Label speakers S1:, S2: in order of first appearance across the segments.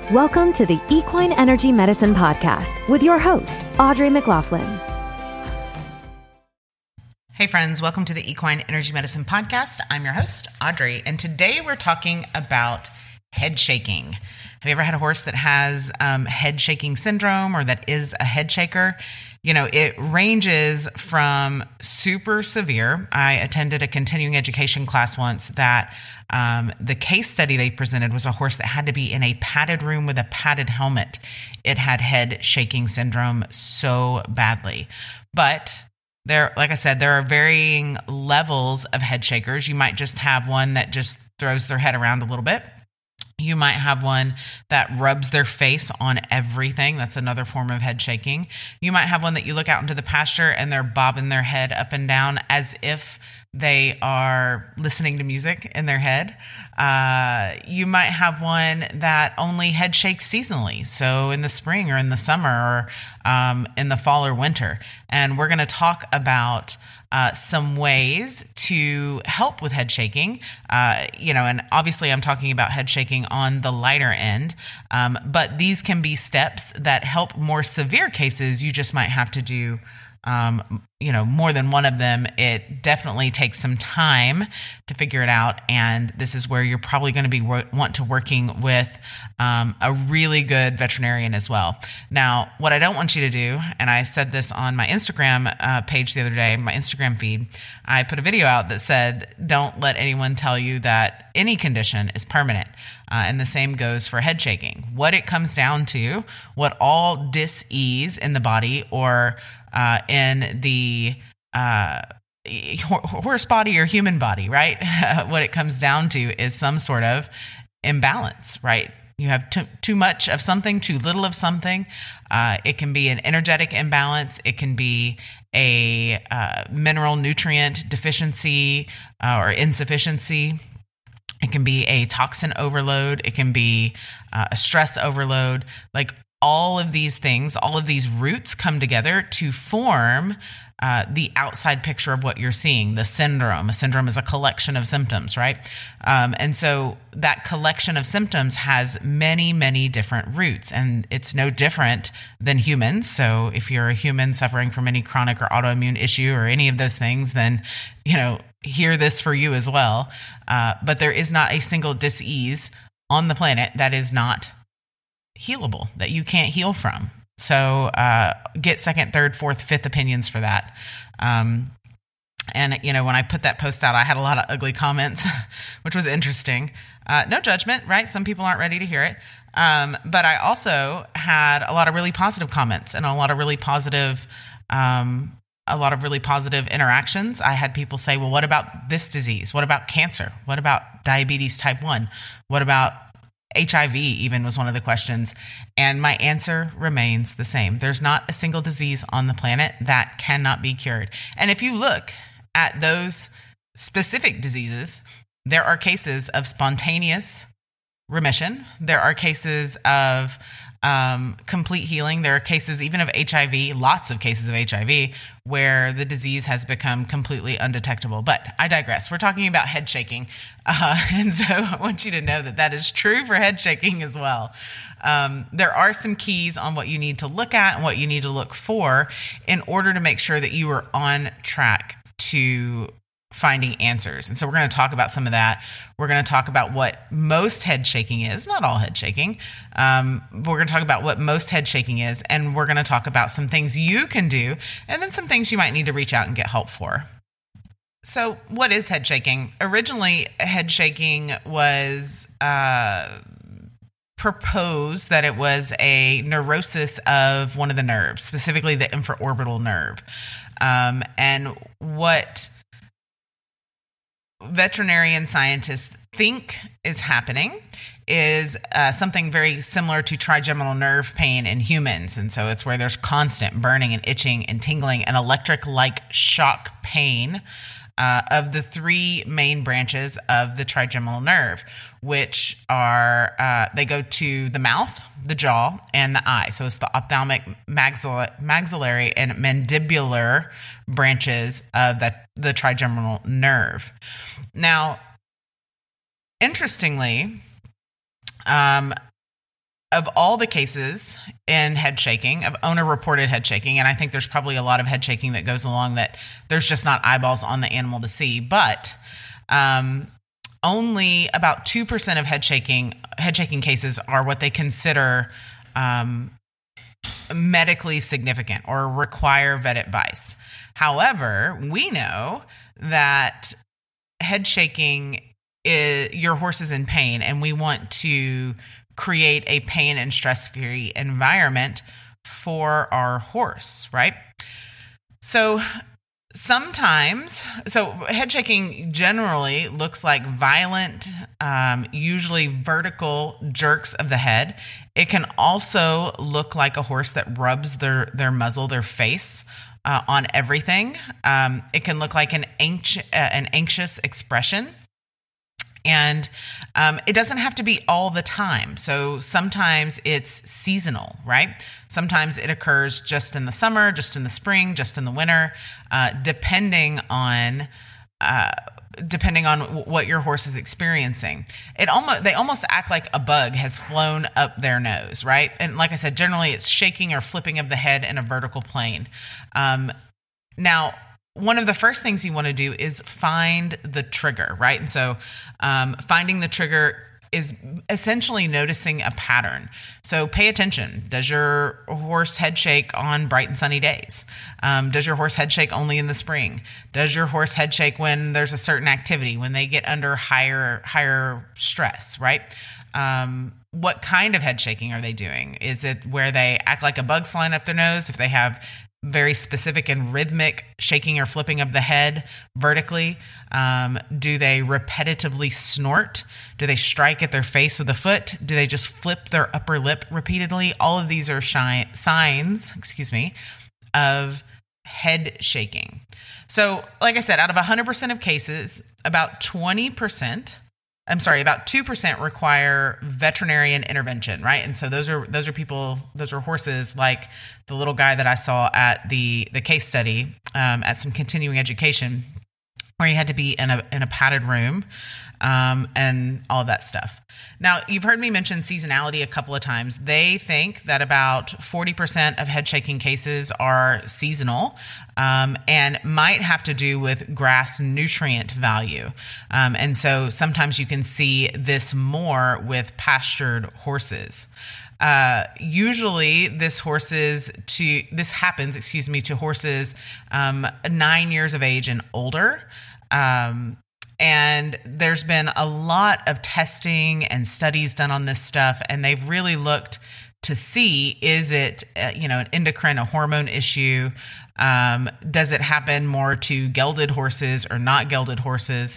S1: Welcome to the Equine Energy Medicine Podcast with your host, Audrey McLaughlin.
S2: Hey friends, welcome to the Equine Energy Medicine Podcast. I'm your host, Audrey, and today we're talking about head shaking. Have you ever had a horse that has head shaking syndrome or that is a head shaker? You know, it ranges from super severe. I attended a continuing education class once that the case study they presented was a horse that had to be in a padded room with a padded helmet. It had head shaking syndrome so badly. But like I said, there are varying levels of head shakers. You might just have one that just throws their head around a little bit. You might have one that rubs their face on everything. That's another form of head shaking. You might have one that you look out into the pasture and they're bobbing their head up and down as if they are listening to music in their head. You might have one that only head shakes seasonally. So in the spring or in the summer or in the fall or winter. And we're going to talk about some ways to help with head shaking, and obviously I'm talking about head shaking on the lighter end, but these can be steps that help more severe cases. You just might have to do more than one of them. It definitely takes some time to figure it out. And this is where you're probably going to be working with a really good veterinarian as well. Now, what I don't want you to do, and I said this on my Instagram page the other day, my Instagram feed, I put a video out that said, don't let anyone tell you that any condition is permanent. And the same goes for head shaking. What it comes down to, what all dis-ease in the body or in the horse body or human body, right? What it comes down to is some sort of imbalance, right? You have too much of something, too little of something. It can be an energetic imbalance. It can be a mineral nutrient deficiency or insufficiency. It can be a toxin overload. It can be a stress overload. Like all of these things, all of these roots come together to form the outside picture of what you're seeing, the syndrome. A syndrome is a collection of symptoms, right? And so that collection of symptoms has many, many different roots, and it's no different than humans. So if you're a human suffering from any chronic or autoimmune issue or any of those things, then, hear this for you as well. But there is not a single dis-ease on the planet that is not healable, that you can't heal from. So get second, third, fourth, fifth opinions for that. And when I put that post out, I had a lot of ugly comments, which was interesting. No judgment, right? Some people aren't ready to hear it. But I also had a lot of really positive comments and a lot of really positive interactions. I had people say, well, what about this disease? What about cancer? What about diabetes type 1? What about HIV even was one of the questions. And my answer remains the same. There's not a single disease on the planet that cannot be cured. And if you look at those specific diseases, there are cases of spontaneous remission. There are cases of complete healing. There are cases even of HIV, lots of cases of HIV, where the disease has become completely undetectable. But I digress. We're talking about head shaking. And so I want you to know that that is true for head shaking as well. There are some keys on what you need to look at and what you need to look for in order to make sure that you are on track to finding answers. And so we're going to talk about some of that. We're going to talk about what most head shaking is, not all head shaking. But we're going to talk about what most head shaking is, and we're going to talk about some things you can do, and then some things you might need to reach out and get help for. So what is head shaking? Originally, head shaking was proposed that it was a neurosis of one of the nerves, specifically the infraorbital nerve. And what veterinarian scientists think is happening is something very similar to trigeminal nerve pain in humans. And so it's where there's constant burning and itching and tingling and electric-like shock pain of the three main branches of the trigeminal nerve, which are, they go to the mouth, the jaw, and the eye. So it's the ophthalmic, maxillary, and mandibular branches of the trigeminal nerve. Now, interestingly, of all the cases in head shaking, of owner-reported head shaking, and I think there's probably a lot of head shaking that goes along that there's just not eyeballs on the animal to see, but only about 2% of head shaking cases are what they consider medically significant or require vet advice. However, we know that head shaking your horse is in pain, and we want to create a pain and stress-free environment for our horse, right? So head shaking generally looks like violent, usually vertical jerks of the head. It can also look like a horse that rubs their muzzle, their face, on everything. It can look like an anxious expression. And it doesn't have to be all the time. So sometimes it's seasonal, right? Sometimes it occurs just in the summer, just in the spring, just in the winter, depending on what your horse is experiencing. They almost act like a bug has flown up their nose, right? And like I said, generally it's shaking or flipping of the head in a vertical plane. Now, one of the first things you want to do is find the trigger, right? And so finding the trigger is essentially noticing a pattern. So pay attention. Does your horse head shake on bright and sunny days? Does your horse head shake only in the spring? Does your horse head shake when there's a certain activity, when they get under higher stress, right? What kind of head shaking are they doing? Is it where they act like a bug's flying up their nose? If they have very specific and rhythmic shaking or flipping of the head vertically? Do they repetitively snort? Do they strike at their face with a foot? Do they just flip their upper lip repeatedly? All of these are signs, of head shaking. So, like I said, out of 100% of cases, about 2% require veterinarian intervention, right? And so those are horses like the little guy that I saw at the case study at some continuing education, where he had to be in a padded room and all of that stuff. Now, you've heard me mention seasonality a couple of times. They think that about 40% of head shaking cases are seasonal and might have to do with grass nutrient value. And so sometimes you can see this more with pastured horses. Usually this happens to horses 9 years of age and older. And there's been a lot of testing and studies done on this stuff, and they've really looked to see, is it an endocrine, a hormone issue? Does it happen more to gelded horses or not gelded horses?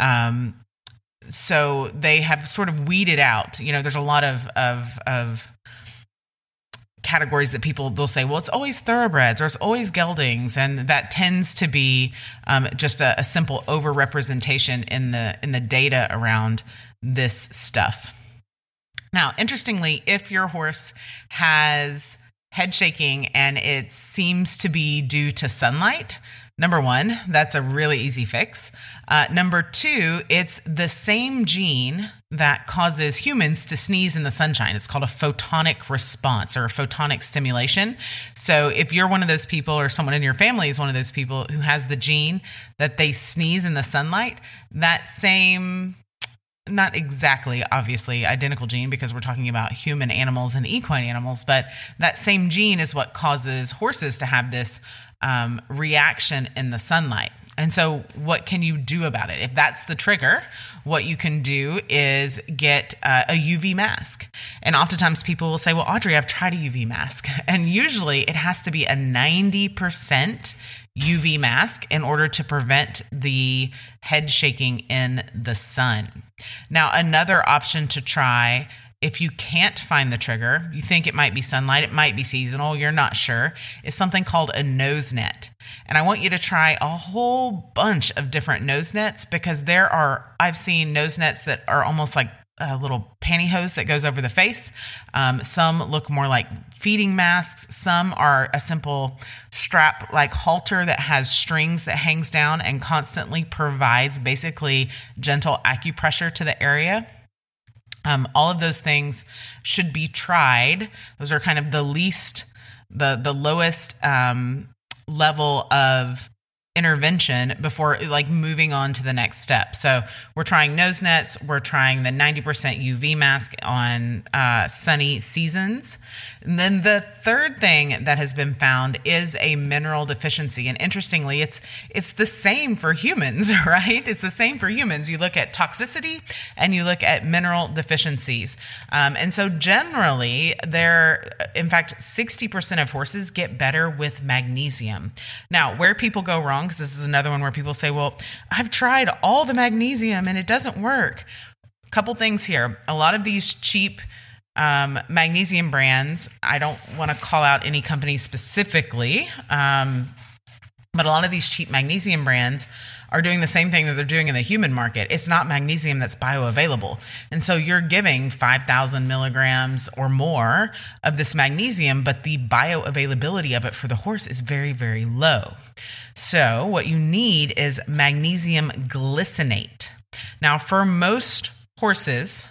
S2: So they have sort of weeded out. There's a lot of categories that they'll say, well, it's always thoroughbreds or it's always geldings, and that tends to be just a simple overrepresentation in the data around this stuff. Now, interestingly, if your horse has head shaking and it seems to be due to sunlight, number one, that's a really easy fix. Number two, it's the same gene that causes humans to sneeze in the sunshine. It's called a photonic response or a photonic stimulation. So if you're one of those people, or someone in your family is one of those people who has the gene that they sneeze in the sunlight, that same, not exactly obviously identical gene, because we're talking about human animals and equine animals, but that same gene is what causes horses to have this reaction in the sunlight. And so what can you do about it? If that's the trigger, what you can do is get a UV mask. And oftentimes people will say, well, Audrey, I've tried a UV mask. And usually it has to be a 90% UV mask in order to prevent the head shaking in the sun. Now, another option to try, if you can't find the trigger, you think it might be sunlight, it might be seasonal, you're not sure, is something called a nose net. And I want you to try a whole bunch of different nose nets, because I've seen nose nets that are almost like a little pantyhose that goes over the face. Some look more like feeding masks. Some are a simple strap like halter that has strings that hangs down and constantly provides basically gentle acupressure to the area. All of those things should be tried. Those are kind of the lowest level of intervention before like moving on to the next step. So we're trying nose nets. We're trying the 90% UV mask on sunny seasons. And then the third thing that has been found is a mineral deficiency. And interestingly, it's the same for humans, right? It's the same for humans. You look at toxicity and you look at mineral deficiencies. And so generally in fact, 60% of horses get better with magnesium. Now, where people go wrong, because this is another one where people say, well, I've tried all the magnesium and it doesn't work. A couple things here. A lot of these cheap magnesium brands, I don't want to call out any company specifically, but a lot of these cheap magnesium brands are doing the same thing that they're doing in the human market. It's not magnesium that's bioavailable. And so you're giving 5,000 milligrams or more of this magnesium, but the bioavailability of it for the horse is very, very low. So what you need is magnesium glycinate. Now, for most horses,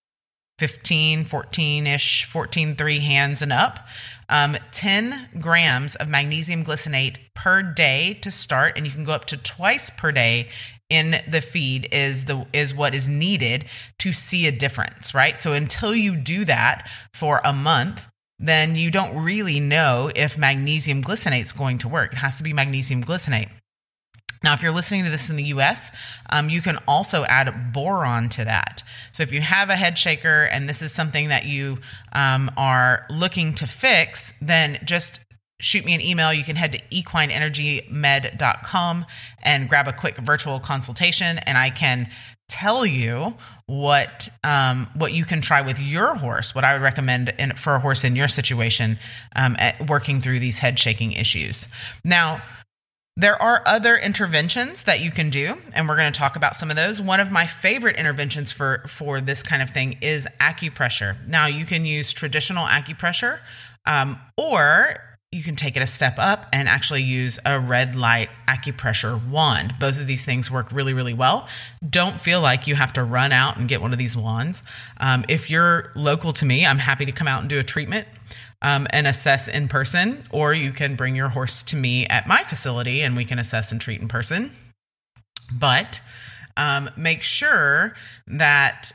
S2: 15, 14-ish, 14.3 hands and up, 10 grams of magnesium glycinate per day to start, and you can go up to twice per day in the feed is what is needed to see a difference, right? So until you do that for a month, then you don't really know if magnesium glycinate is going to work. It has to be magnesium glycinate. Now, if you're listening to this in the US, you can also add boron to that. So if you have a head shaker and this is something that you are looking to fix, then just shoot me an email. You can head to equineenergymed.com and grab a quick virtual consultation, and I can tell you what you can try with your horse, what I would recommend for a horse in your situation at working through these head shaking issues. Now, there are other interventions that you can do, and we're going to talk about some of those. One of my favorite interventions for this kind of thing is acupressure. Now, you can use traditional acupressure, or you can take it a step up and actually use a red light acupressure wand. Both of these things work really, really well. Don't feel like you have to run out and get one of these wands. If you're local to me, I'm happy to come out and do a treatment and assess in person, or you can bring your horse to me at my facility and we can assess and treat in person. But make sure that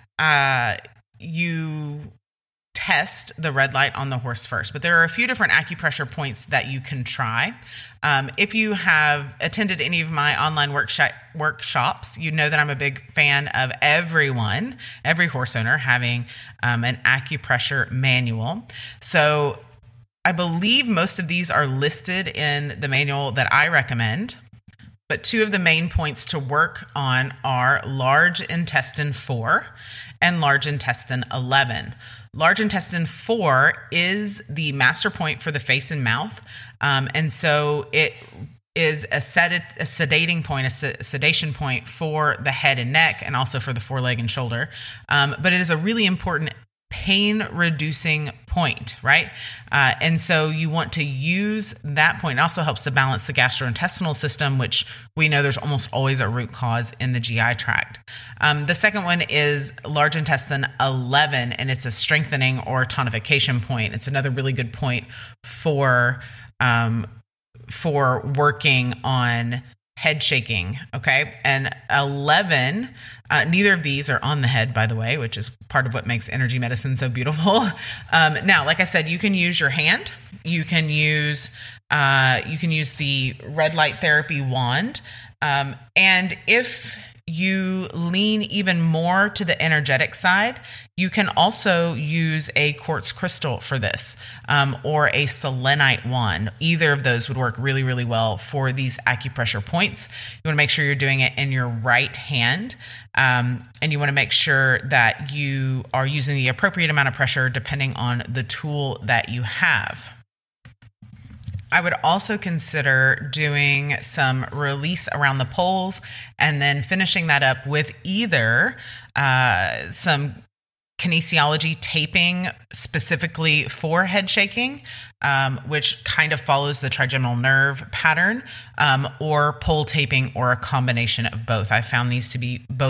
S2: you test the red light on the horse first. But there are a few different acupressure points that you can try. If you have attended any of my online workshops, you know that I'm a big fan of every horse owner having an acupressure manual. So I believe most of these are listed in the manual that I recommend. But two of the main points to work on are large intestine 4 and large intestine 11. Large intestine 4 is the master point for the face and mouth. And so it is a sedation point for the head and neck, and also for the foreleg and shoulder. But it is a really important pain-reducing point, right? And so you want to use that point. It also helps to balance the gastrointestinal system, which we know there's almost always a root cause in the GI tract. The second one is large intestine 11, and it's a strengthening or tonification point. It's another really good point for working on head shaking, okay? And 11, neither of these are on the head, by the way, which is part of what makes energy medicine so beautiful. Now, like I said, you can use your hand. You can use the red light therapy wand. And if you lean even more to the energetic side, you can also use a quartz crystal for this, or a selenite wand. Either of those would work really, really well for these acupressure points. You want to make sure you're doing it in your right hand, and you want to make sure that you are using the appropriate amount of pressure depending on the tool that you have. I would also consider doing some release around the poles and then finishing that up with either some kinesiology taping specifically for head shaking, which kind of follows the trigeminal nerve pattern, or pole taping, or a combination of both. I found these to be both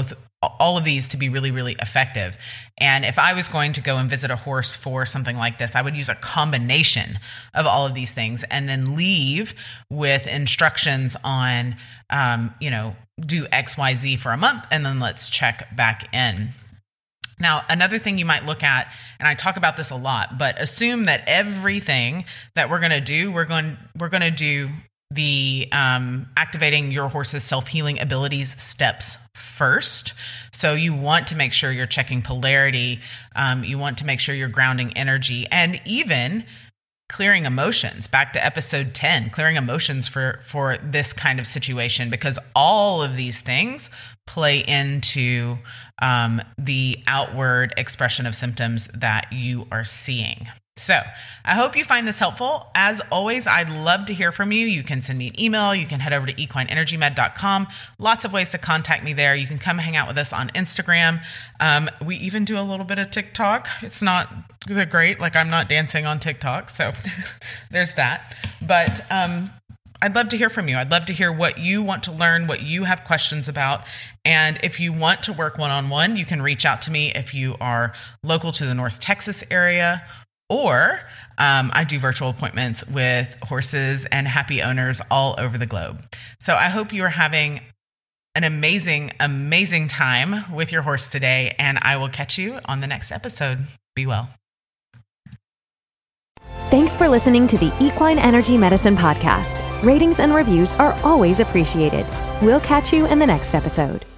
S2: all of these to be really, really effective. And if I was going to go and visit a horse for something like this, I would use a combination of all of these things and then leave with instructions on, do X, Y, Z for a month, and then let's check back in. Now, another thing you might look at, and I talk about this a lot, but assume that everything that we're going to do, we're going to do the activating your horse's self-healing abilities steps first. So you want to make sure you're checking polarity. You want to make sure you're grounding energy, and even clearing emotions. Back to episode 10, clearing emotions for this kind of situation, because all of these things play into the outward expression of symptoms that you are seeing. So I hope you find this helpful. As always, I'd love to hear from you. You can send me an email. You can head over to equineenergymed.com. Lots of ways to contact me there. You can come hang out with us on Instagram. We even do a little bit of TikTok. It's not great. Like, I'm not dancing on TikTok. So there's that. But I'd love to hear from you. I'd love to hear what you want to learn, what you have questions about. And if you want to work one-on-one, you can reach out to me if you are local to the North Texas area, or I do virtual appointments with horses and happy owners all over the globe. So I hope you are having an amazing, amazing time with your horse today, and I will catch you on the next episode. Be well.
S1: Thanks for listening to the Equine Energy Medicine Podcast. Ratings and reviews are always appreciated. We'll catch you in the next episode.